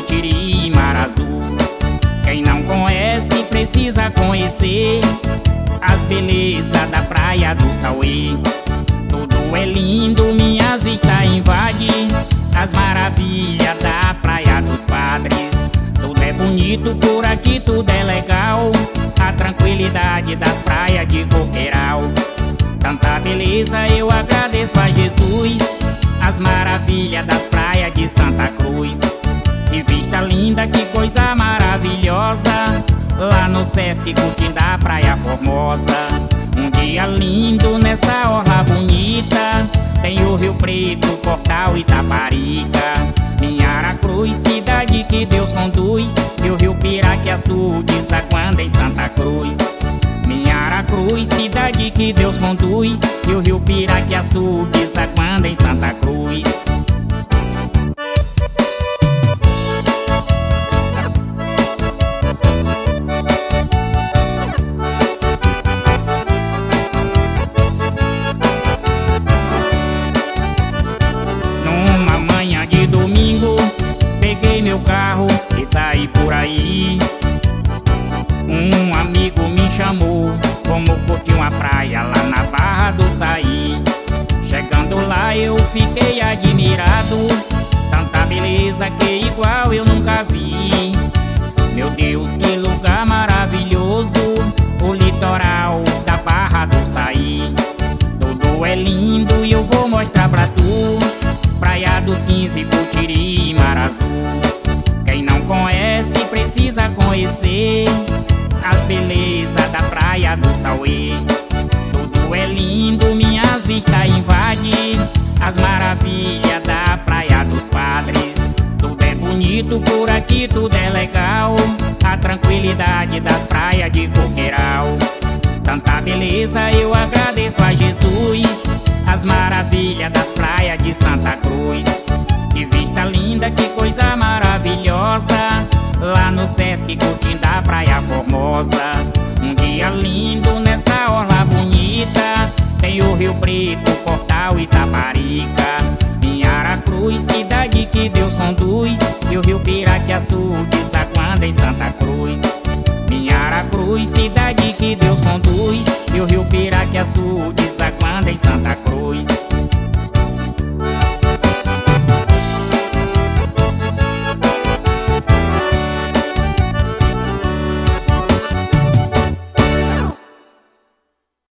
Cutiri e Mar Azul. Quem não conhece precisa conhecer as belezas da praia do Sauê. Tudo é lindo, minhas vistas invade as maravilhas da praia dos Padres. Tudo é bonito por aqui, tudo é legal, a tranquilidade das praias de Coqueiral. Tanta beleza eu agradeço a Jesus, as maravilhas das praias de Santa Cruz. Que vista linda, que coisa maravilhosa, lá no Sesc curtindo a Praia Formosa. Um dia lindo nessa orla bonita, tem o Rio Preto, Portal e Itaparica. Minha Aracruz, cidade que Deus conduz, e o Rio Piraquiaçu desaguando em Santa Cruz. Minha Aracruz, cidade que Deus conduz, e o Rio Piraquiaçu desaguando em Santa Cruz. De domingo, peguei meu carro e saí por aí. Um amigo me chamou, vamos curtir uma praia lá na Barra do Saí. Chegando lá eu fiquei admirado, tanta beleza que igual eu nunca vi. Meu Deus, que lugar maravilhoso, o litoral da Barra do Saí. Tudo é lindo e eu vou mostrar pra tu, Praia dos 15, Cutiri e Mar Azul. Quem não conhece precisa conhecer as belezas da praia do Sauê. Tudo é lindo, minhas vistas invade as maravilhas da praia dos Padres. Tudo é bonito por aqui, tudo é legal, a tranquilidade das praias de Coqueiral. Tanta beleza eu agradeço a Jesus, as maravilhas das praias de Santa Cruz. Que vista linda, que coisa maravilhosa, lá no Sesc curtindo a Praia Formosa. Um dia lindo nessa orla bonita, tem o Rio Preto, Portal e Itaparica. Minha Aracruz, cidade que Deus conduz, e o Rio Piraquiaçu desaguando em Santa Cruz.